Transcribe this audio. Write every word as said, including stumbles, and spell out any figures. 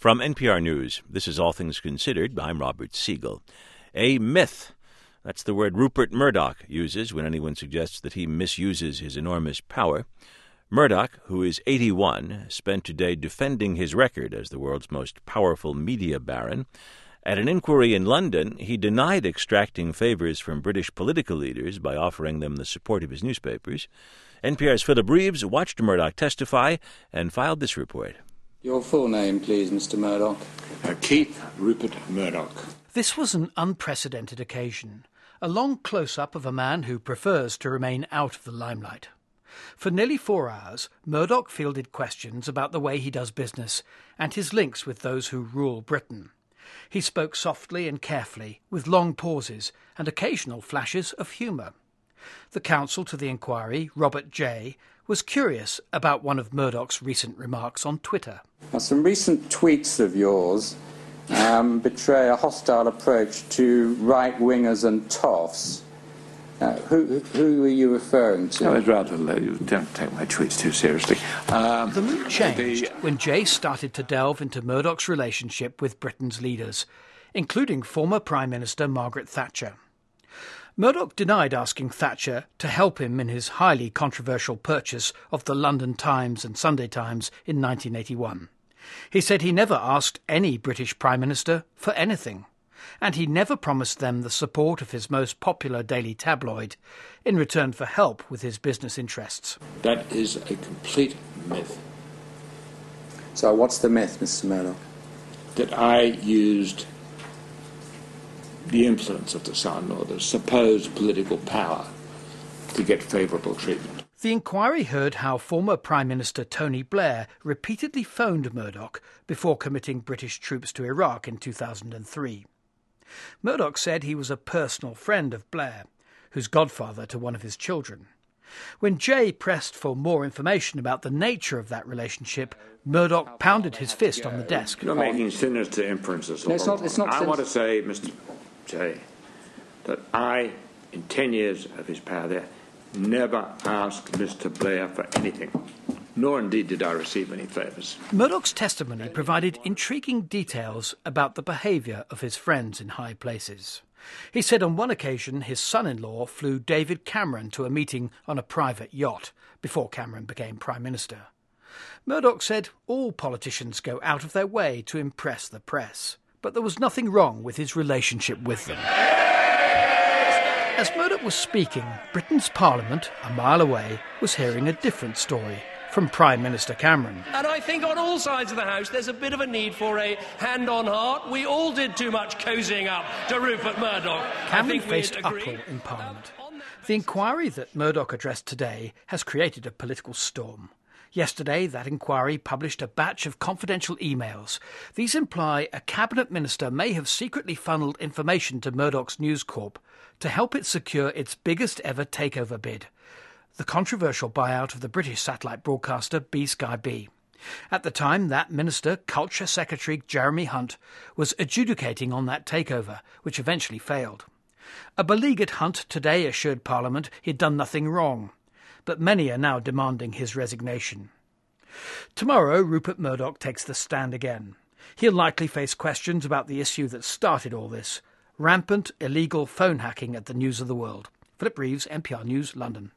From N P R News, this is All Things Considered. I'm Robert Siegel. A myth. That's the word Rupert Murdoch uses when anyone suggests that he misuses his enormous power. Murdoch, who is eighty-one, spent today defending his record as the world's most powerful media baron. At an inquiry in London, he denied extracting favours from British political leaders by offering them the support of his newspapers. N P R's Philip Reeves watched Murdoch testify and filed this report. Your full name, please, Mister Murdoch. Uh, Keith Rupert Murdoch. This was an unprecedented occasion, a long close-up of a man who prefers to remain out of the limelight. For nearly four hours, Murdoch fielded questions about the way he does business and his links with those who rule Britain. He spoke softly and carefully, with long pauses and occasional flashes of humour. The counsel to the inquiry, Robert Jay, was curious about one of Murdoch's recent remarks on Twitter. Now, some recent tweets of yours um, betray a hostile approach to right-wingers and toffs. Uh, who, who are you referring to? No, I'd rather let you don't take my tweets too seriously. Um, the mood changed the... when Jay started to delve into Murdoch's relationship with Britain's leaders, including former Prime Minister Margaret Thatcher. Murdoch denied asking Thatcher to help him in his highly controversial purchase of the London Times and Sunday Times in nineteen eighty-one. He said he never asked any British Prime Minister for anything, and he never promised them the support of his most popular daily tabloid in return for help with his business interests. That is a complete myth. So what's the myth, Mister Murdoch? That I used the influence of the Sun or the supposed political power to get favourable treatment. The inquiry heard how former Prime Minister Tony Blair repeatedly phoned Murdoch before committing British troops to Iraq in two thousand three. Murdoch said he was a personal friend of Blair, who's godfather to one of his children. When Jay pressed for more information about the nature of that relationship, Murdoch pounded his fist on the desk. You're making sinister inferences. No, it's not, it's not I sinister. want to say, Mister Jay, that I, in ten years of his power there, never asked Mister Blair for anything, nor indeed did I receive any favours. Murdoch's testimony provided intriguing details about the behaviour of his friends in high places. He said on one occasion his son-in-law flew David Cameron to a meeting on a private yacht before Cameron became Prime Minister. Murdoch said all politicians go out of their way to impress the press, but there was nothing wrong with his relationship with them. As Murdoch was speaking, Britain's Parliament, a mile away, was hearing a different story from Prime Minister Cameron. And I think on all sides of the House there's a bit of a need for a hand on heart. We all did too much cozying up to Rupert Murdoch. Cameron faced uproar in Parliament. The inquiry that Murdoch addressed today has created a political storm. Yesterday, that inquiry published a batch of confidential emails. These imply a cabinet minister may have secretly funneled information to Murdoch's News Corp to help it secure its biggest ever takeover bid, the controversial buyout of the British satellite broadcaster B Sky B. At the time, that minister, Culture Secretary Jeremy Hunt, was adjudicating on that takeover, which eventually failed. A beleaguered Hunt today assured Parliament he'd done nothing wrong, but many are now demanding his resignation. Tomorrow, Rupert Murdoch takes the stand again. He'll likely face questions about the issue that started all this: rampant illegal phone hacking at the News of the World. Philip Reeves, N P R News, London.